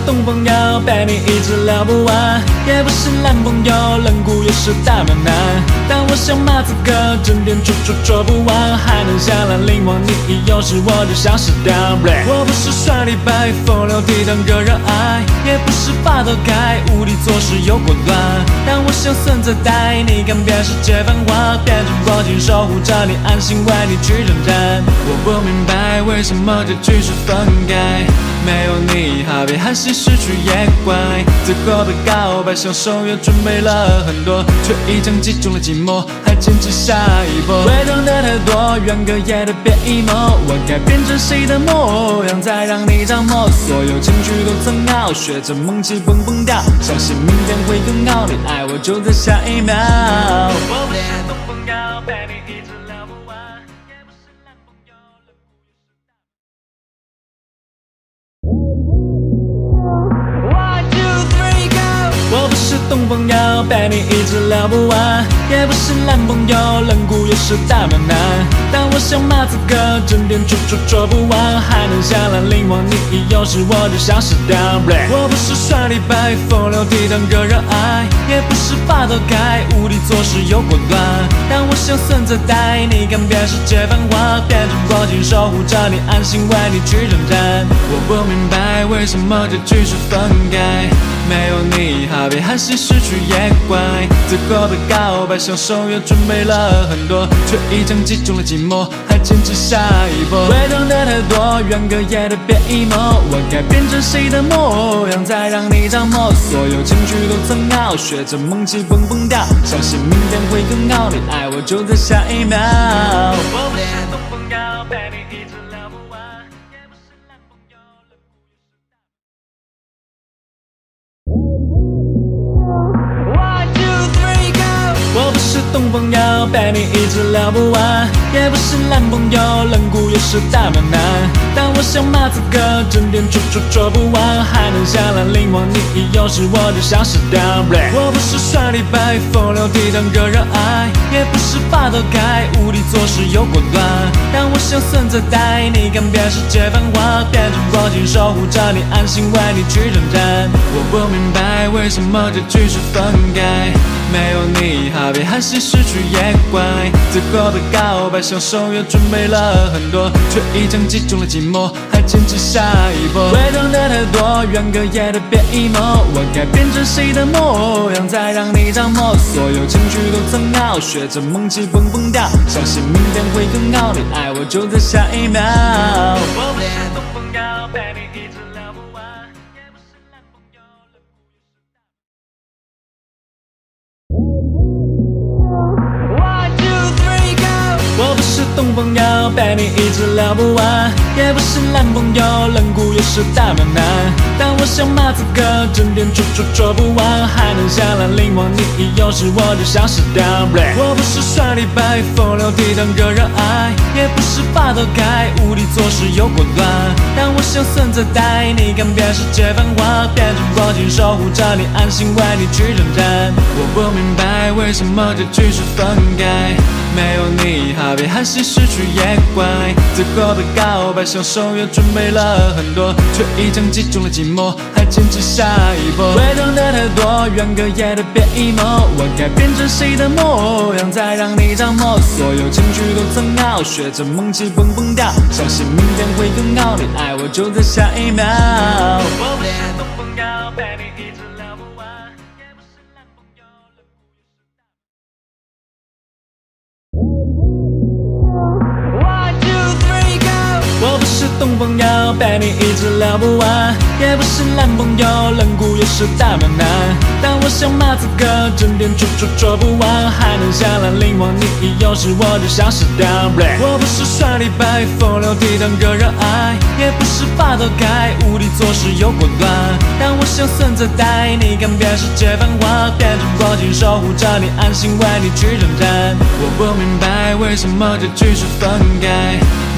东风摇，陪你一直聊不完，也不是烂朋友，冷酷又是大暖男。但我想马斯克，整天捉不完，还能下来凌忘你，有时我就像是掉。我不是帅李白，风流倜傥个人爱，也不是霸道开，无力做事又果断。但我像孙子带你看遍世界繁华，变成光景守护着你，安心为你去征战。我不明白为什么结局是分开，没有你好比寒溪失去野怪，最后被告白享受也准备了很多，却一将击中了寂寞，还坚持下一波。回头的太多，远隔夜的别 emo， 我该变成谁的模样再让你着魔？所有情绪都曾熬，学着梦起蹦跳，相信明天会更好，你爱我就在下一秒。我不是东风摇，陪你一直聊不完，也不是烂朋友，冷酷又是大。One two three go， 我不是东风摇，陪你一直聊不完，也不是烂朋友，冷酷又是大暖男。但我像马斯克，整天捉不完，还能下来凌忘你，有时我就像是掉。我不是帅李白，风流倜傥个人爱，也不是霸道开，无力做事又果断。但我像孙子带你看遍世界繁华，变成光景守护着你，安心为你去征战。我不明白为什么结局是分开，没有你好比寒溪失去野怪，最后被告白享受也准备了很多，却一将击中了寂寞，还坚持下一波。回头的太多，远隔夜的别 emo， 我该变成谁的模样再让你着魔？所有情绪都曾熬，学着梦起蹦跳，相信明天会更好，你爱我就在下一秒。我不是东风摇，陪你一直聊不完，也不是烂朋友，冷酷又是大。One two three go， 我不是东风摇，陪你一直聊不完，也不是烂朋友，冷酷又是大暖男。但我像马斯克，整天捉不完，还能下来凌忘你，有时我就像是掉。我不是帅李白，风流倜傥个人爱，也不是霸道开，无力做事又果断。但我像孙子带你看遍世界繁华，变成光景守护着你，安心为你去征战。我不明白为什么结局是分开，没有你好比寒溪失去野怪，最后被告白享受也准备了很多，却一将击中了寂寞，还坚持下一波。回头的太多，远隔夜的别 emo， 我该变成谁的模样再让你着魔？所有情绪都曾熬，学着梦起蹦跳，相信明天会更好，你爱我就在下一秒。我不是东风摇，陪你一直聊不完，也不是烂朋友，冷酷又是大。One two three go， 我不是东风摇，陪你一直聊不完，也不是烂朋友，冷酷又是大暖男。但我像马斯克，整天捉不完，还能下来凌忘你，有时我就像是掉。我不是帅李白，风流倜傥个人爱，也不是霸道开，无力做事又果断。但我像孙子带你看遍世界繁华，变成光景守护着你，安心为你去征战。我不明白为什么结局是分开，没有你好比寒溪失去野怪，最后被告白享受也准备了很多，却一将击中了寂寞，还坚持下一波。回头的太多，远隔夜的别 emo， 我该变成谁的模样再让你着魔？所有情绪都曾熬，学着梦起蹦跳，相信明天会更好，你爱我就在下一秒。我不是东风摇，陪你一直聊不完，也不是烂朋友，冷酷又是大。One two three go， 我不是东风摇，陪你一直聊不完，也不是烂朋友，冷酷又是大暖男。但我像马斯克，整天捉不完，还能下来凌忘你，有时我就像是掉。我不是帅李白，风流倜傥个人爱，也不是霸道开，无力做事又果断。但我像孙子带你看遍世界繁华，变成光景守护着你，安心为你去征战。我不明白为什么结局是分开，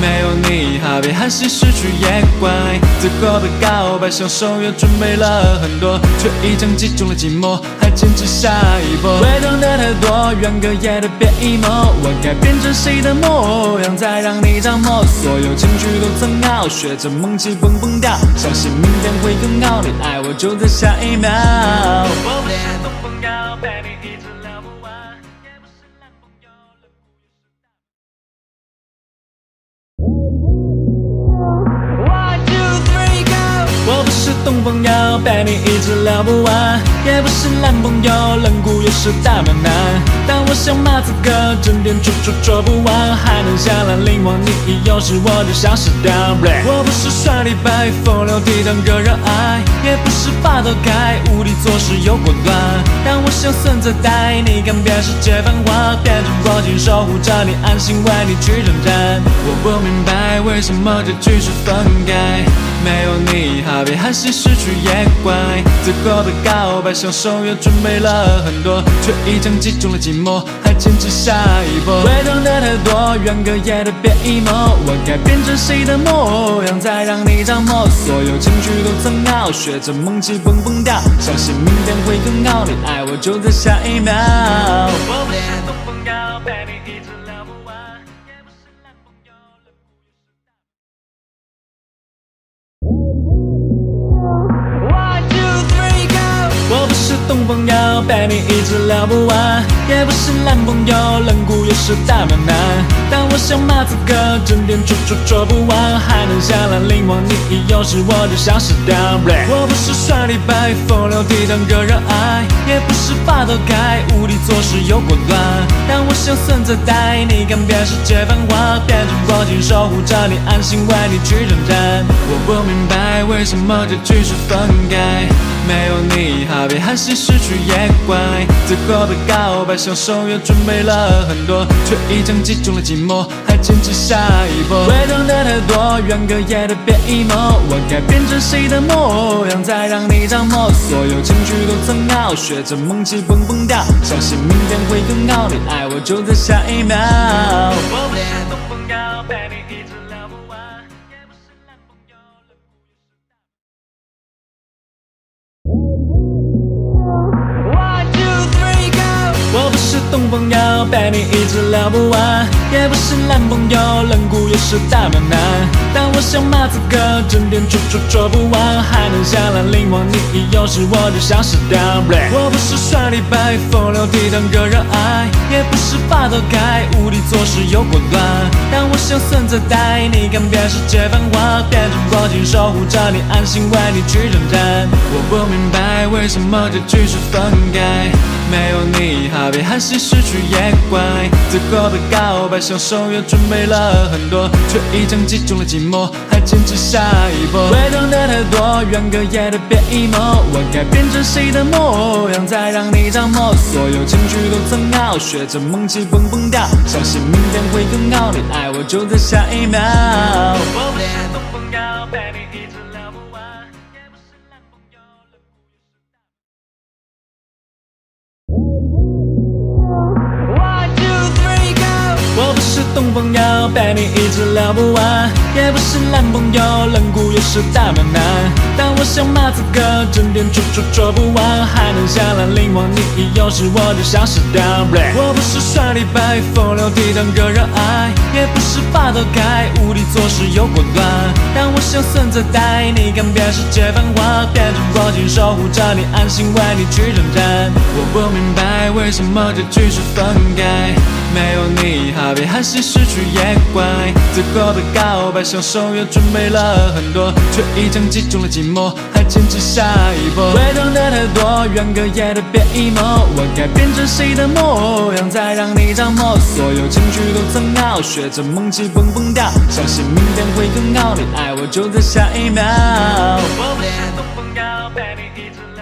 没有你，好比寒溪失去也怪。最后的告白，像手也准备了很多，却一场击中了寂寞，还坚持下一步。会痛的太多，怨隔夜的别 emo， 我该变成谁的模样，再让你着魔？所有情绪都曾熬，学着梦起蹦蹦跳，相信明天会更好，你爱我就在下一秒。我不是东风摇，陪你一直聊不完，也不是蓝风游，冷酷又是大。One two three go， 我不是东风摇，陪你一直聊不完，也不是蓝风游，冷酷又是大暖男。但我想马子哥，整天捉不完，还能下来凌忘你，有时我就消失掉。我不是帅李白，风流倜傥个人爱，也不是霸道开，无力做事又果断。但我像孙子带你看遍世界繁华，变成光景守护着你，安心为你去征战。我不明白为什么结局是分开，没有你，好比寒溪失去也怪。最后的告白，像手也准备了很多，却一场击中了寂寞，还坚持下一步。会痛的太多，怨隔夜的别 emo， 我该变成谁的模样，再让你着魔？所有情绪都曾熬，学着梦起蹦蹦跳，相信明天会更好，你爱我就在下一秒。我不是东风摇，陪你一直聊不完，也不是蓝风游，冷酷又是大。One two three go， 我不是东风摇，陪你一直聊不完，也不是蓝风游，冷酷又是大暖男。但我像马子哥，整天捉不完，还能下来凌忘你，有时我就消失掉。我不是帅李白，风流倜傥个人爱，也不是霸道开，无力做事又果断。但我像孙子带你看遍世界繁华，变成光景守护着你，安心为你去征战。我不明白为什么结局是分开，没有你，好比寒溪失去也怪。最后的告白，像手也准备了很多，却一场击中了寂寞，还坚持下一步。会痛的太多，怨隔夜的别 emo， 我该变成谁的模样，再让你着魔？所有情绪都曾熬，学着梦起蹦蹦跳，相信明天会更好，你爱我就在下一秒。我不是东风摇，陪你一直聊不完，也不是蓝风游，冷酷又是大。One two three go， 我不是东风摇，陪你一直聊不完，也不是蓝风游，冷酷又是大暖男。但我像马子哥，整天捉不完，还能下来凌忘你，有时我就消失掉。我不是帅李白，风流倜傥个人爱，也不是霸道开，无力做事又果断。但我像孙子带你看遍世界繁华，变成光景守护着你，安心为你去征战。我不明白为什么结局是分开，没有你，好比寒溪失去也怪。最后的告白，像手也准备了很多，却一场击中了寂寞，还坚持下一步。会痛的太多，怨隔夜的别 emo， 我该变成谁的模样，再让你着魔？所有情绪都曾熬，学着梦起蹦蹦跳，相信明天会更好，你爱我就在下一秒。我不是东风摇，陪你一直聊不完，也不是蓝风游，冷酷又是大。One two three go， 我不是东风摇，陪你一直聊不完，也不是蓝风游，冷酷又是大暖男。但我像马子哥，整天捉不完，还能下来凌忘你，有时我就消失掉。我不是帅李白，风流倜傥个人爱，也不是霸道开，无力做事又果断。但我像孙子带你看遍世界繁华，变成光景守护着你，安心为你去征战。我不明白为什么结局是分开，没有你，好比寒溪失去也怪。最后的告白，像手也准备了很多，却一场击中了寂寞，还坚持下一步。会痛的太多，怨隔夜的别 emo， 我该变成谁的模样，再让你着魔？所有情绪都曾熬，学着梦起蹦蹦跳，相信明天会更好，你爱我就在下一秒。我不是东风摇，陪你一直